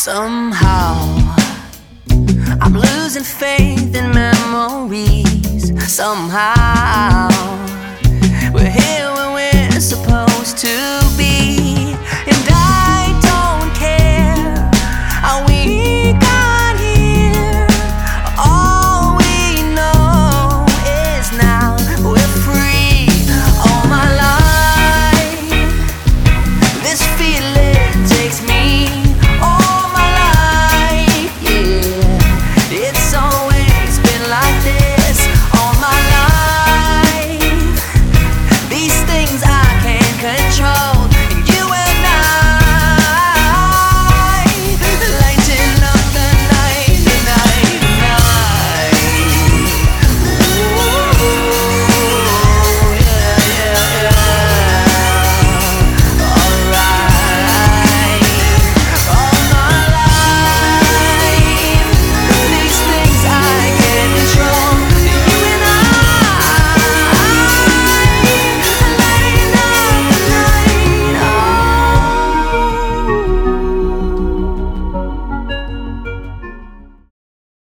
Somehow I'm losing faith in memories. Somehow we're here when we're supposed to